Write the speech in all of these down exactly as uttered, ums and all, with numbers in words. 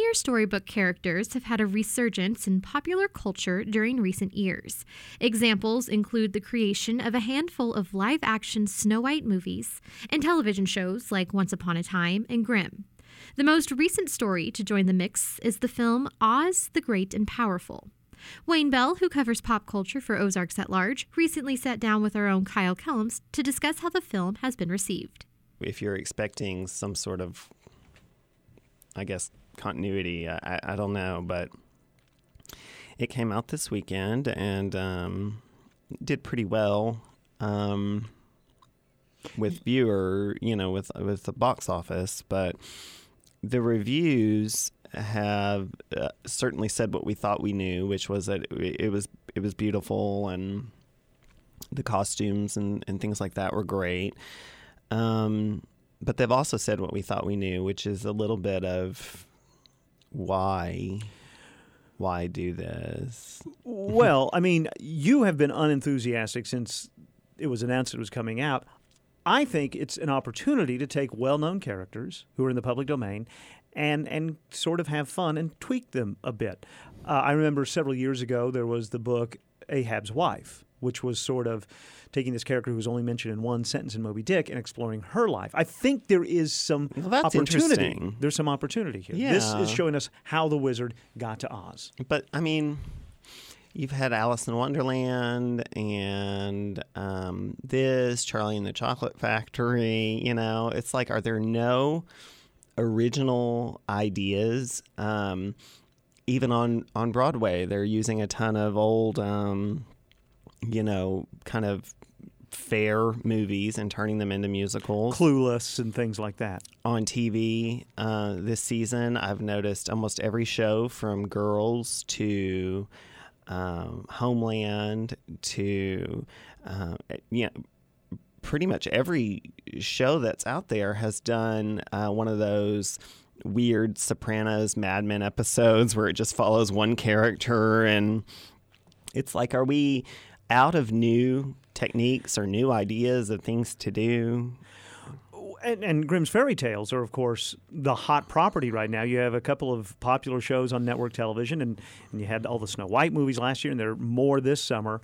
Linear storybook characters have had a resurgence in popular culture during recent years. Examples include the creation of a handful of live-action Snow White movies and television shows like Once Upon a Time and Grimm. The most recent story to join the mix is the film Oz the Great and Powerful. Wayne Bell, who covers pop culture for Ozarks at Large, recently sat down with our own Kyle Kellums to discuss how the film has been received. If you're expecting some sort of, I guess, continuity, I, I don't know, but it came out this weekend and um, did pretty well um, with viewer, you know, with with the box office, but the reviews have uh, certainly said what we thought we knew, which was that it, it was it was beautiful and the costumes and, and things like that were great. Um, but they've also said what we thought we knew, which is a little bit of why, why do this? Well, I mean, you have been unenthusiastic since it was announced it was coming out. I think it's an opportunity to take well-known characters who are in the public domain and and sort of have fun and tweak them a bit. Uh, I remember several years ago there was the book Ahab's Wife, which was sort of taking this character who was only mentioned in one sentence in Moby Dick and exploring her life. I think there is some well, that's opportunity. Interesting. There's some opportunity here. Yeah. This is showing us how the wizard got to Oz. But, I mean, you've had Alice in Wonderland and um, this, Charlie and the Chocolate Factory, you know. It's like, are there no original ideas? Um, even on, on Broadway, they're using a ton of old, um, you know, kind of fair movies and turning them into musicals. Clueless and things like that. On T V uh, this season, I've noticed almost every show from Girls to um, Homeland to, uh, you know, pretty much every show that's out there has done uh, one of those weird Sopranos Mad Men episodes where it just follows one character, and it's like, are we out of new techniques or new ideas of things to do? And, and Grimm's Fairy Tales are, of course, the hot property right now. You have a couple of popular shows on network television, and, and you had all the Snow White movies last year, and there are more this summer.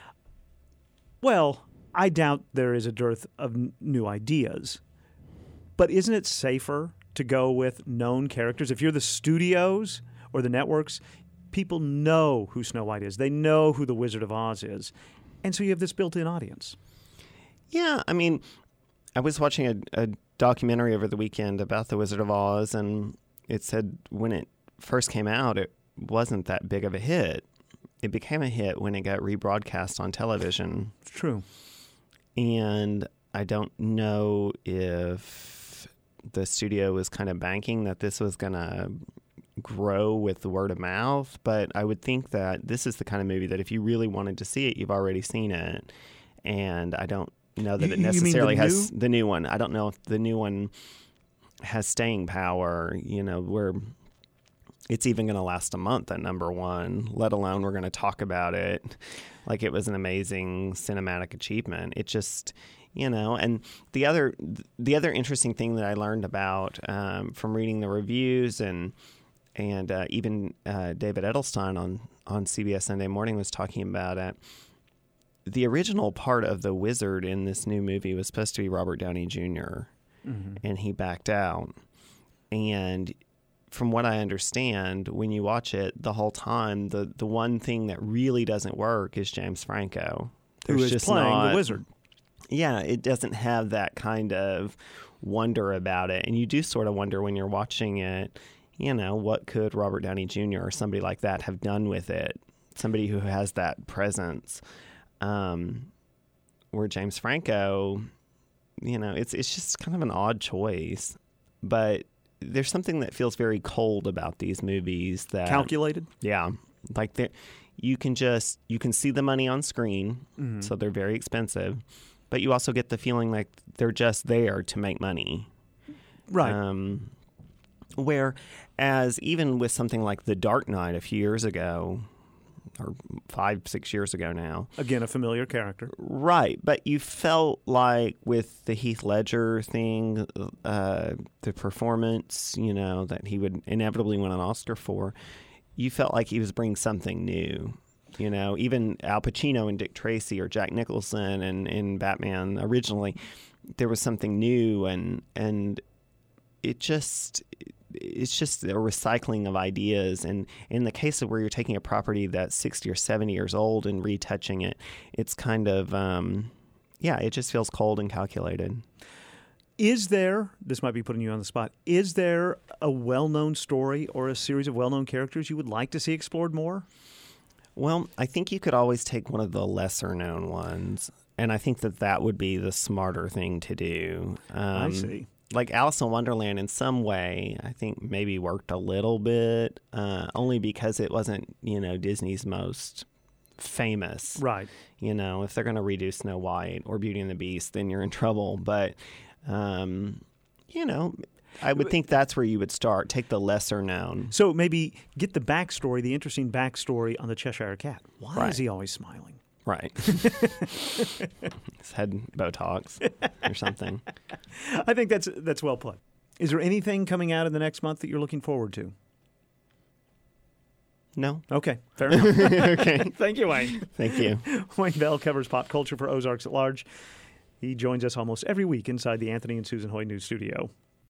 Well, I doubt there is a dearth of n- new ideas. But isn't it safer to go with known characters? If you're the studios or the networks, people know who Snow White is. They know who the Wizard of Oz is. And so you have this built-in audience. Yeah, I mean, I was watching a, a documentary over the weekend about the Wizard of Oz, and it said when it first came out, it wasn't that big of a hit. It became a hit when it got rebroadcast on television. It's true. And I don't know if the studio was kind of banking that this was going to grow with the word of mouth, but I would think that this is the kind of movie that if you really wanted to see it, you've already seen it. And I don't know that you, it necessarily the has new? the new one. I don't know if the new one has staying power, you know, where it's even going to last a month at number one, let alone we're going to talk about it like it was an amazing cinematic achievement. It just, you know, and the other the other interesting thing that I learned about um, from reading the reviews and and uh, even uh, David Edelstein on, on C B S Sunday Morning was talking about it. The original part of the wizard in this new movie was supposed to be Robert Downey Junior, mm-hmm. and he backed out. And from what I understand, when you watch it the whole time, the, the one thing that really doesn't work is James Franco. There's Who is just playing not, the wizard. Yeah, it doesn't have that kind of wonder about it. And you do sort of wonder when you're watching it, you know, what could Robert Downey Junior or somebody like that have done with it? Somebody who has that presence. Um, where James Franco, you know, it's it's just kind of an odd choice. But there's something that feels very cold about these movies. That calculated? Yeah. Like, you can just, you can see the money on screen, mm-hmm. so they're very expensive. But you also get the feeling like they're just there to make money. Right. Um, whereas even with something like The Dark Knight a few years ago, or five, six years ago now. Again, a familiar character. Right. But you felt like with the Heath Ledger thing, uh, the performance, you know, that he would inevitably win an Oscar for, you felt like he was bringing something new. You know, even Al Pacino and Dick Tracy or Jack Nicholson and in Batman originally, there was something new, and and it just it's just a recycling of ideas. And in the case of where you're taking a property that's sixty or seventy years old and retouching it, it's kind of um, yeah, it just feels cold and calculated. Is there, this might be putting you on the spot, is there a well-known story or a series of well-known characters you would like to see explored more? Well, I think you could always take one of the lesser-known ones, and I think that that would be the smarter thing to do. Um, I see. Like Alice in Wonderland, in some way, I think maybe worked a little bit, uh, only because it wasn't, you know, Disney's most famous. Right. You know, if they're going to redo Snow White or Beauty and the Beast, then you're in trouble. But, um, you know, I would think that's where you would start. Take the lesser known. So maybe get the backstory, the interesting backstory on the Cheshire Cat. Why Right. is he always smiling? Right. His head Botox or something. I think that's that's well put. Is there anything coming out in the next month that you're looking forward to? No. Okay, fair enough. Okay. Thank you, Wayne. Thank you. Wayne Bell covers pop culture for Ozarks at Large. He joins us almost every week inside the Anthony and Susan Hoy News Studio.